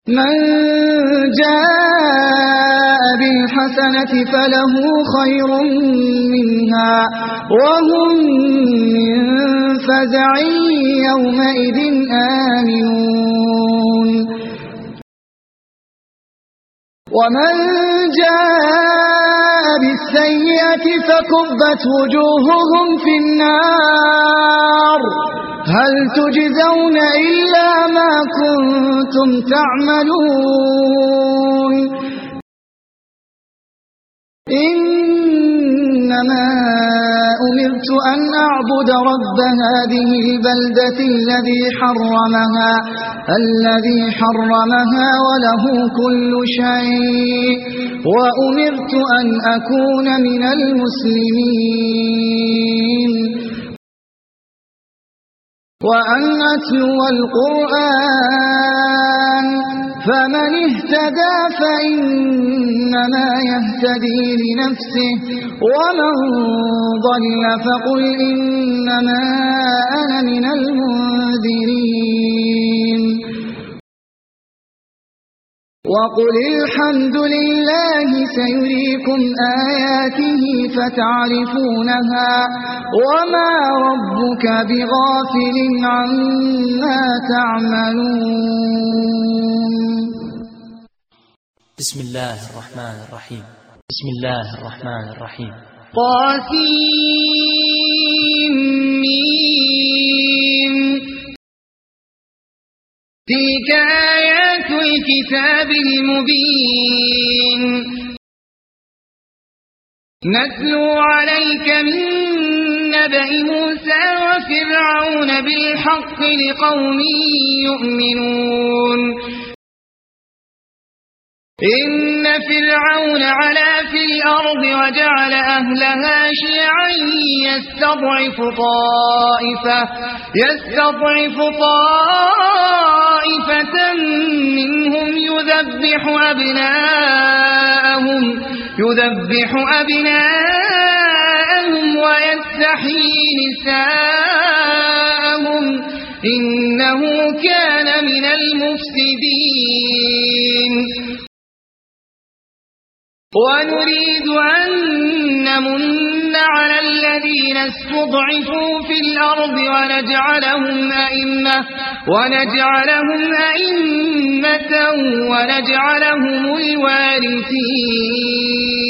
من جاء بالحسنة فله خير منها وهم من فزع يومئذ آمنون ومن جاء بالسيئة فكبت وجوههم في النار هل تجزون إلا ما كنتم تعملون إنما أمرت أن أعبد رب هذه البلدة الذي حرمها وله كل شيء وأمرت أن أكون من المسلمين وأن أتلو القرآن فمن اهتدى فإنما يهتدي لنفسه ومن ضل فقل إنما أنا من المنذرين وقل الحمد لله سيريكم آياته فتعرفونها وما ربك بغافل عما تعملون بسم الله الرحمن الرحيم بسم الله الرحمن الرحيم طاسيم تلك آيات الكتاب المبين نتلو عليك من نبأ موسى وفرعون بالحق لقوم يؤمنون إن فرعون علا في الأرض وجعل أهلها شيعا يستضعف طائفة منهم يذبح أبناءهم ويستحيي نساءهم إنه كان من المفسدين ونريد أن نمن على الذين استضعفوا في الأرض ونجعلهم أئمة ونجعلهم الوارثين